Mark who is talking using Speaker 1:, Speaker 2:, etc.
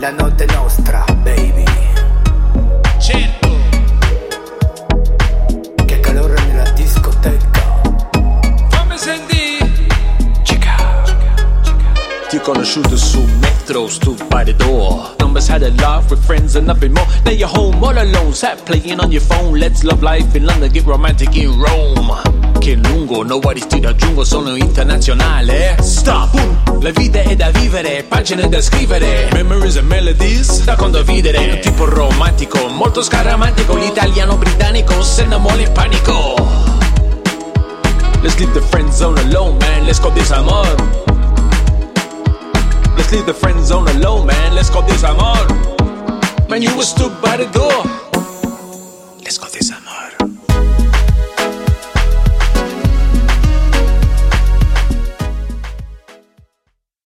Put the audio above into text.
Speaker 1: la notte è nostra, baby.
Speaker 2: Certo.
Speaker 1: Che calore nella discoteca.
Speaker 2: Fammi sentire.
Speaker 3: Ti ho conosciuto su Metro, stood by the door. Numbers had a laugh with friends and nothing more. Now you're home all alone, sat playing on your phone. Let's love life in London, get romantic in Rome. Che lungo, nobody ti raggiungo, sono internazionale. Stop! La vita è da vivere, pagine da scrivere. Memories and melodies da condividere. Un tipo romantico, molto scaramantico. L'italiano britannico se ne muore in panico. Let's leave the friend zone alone, man, let's go this amor. Let's leave the friend zone alone, man. Let's go this amor. Man, you were stood by the door.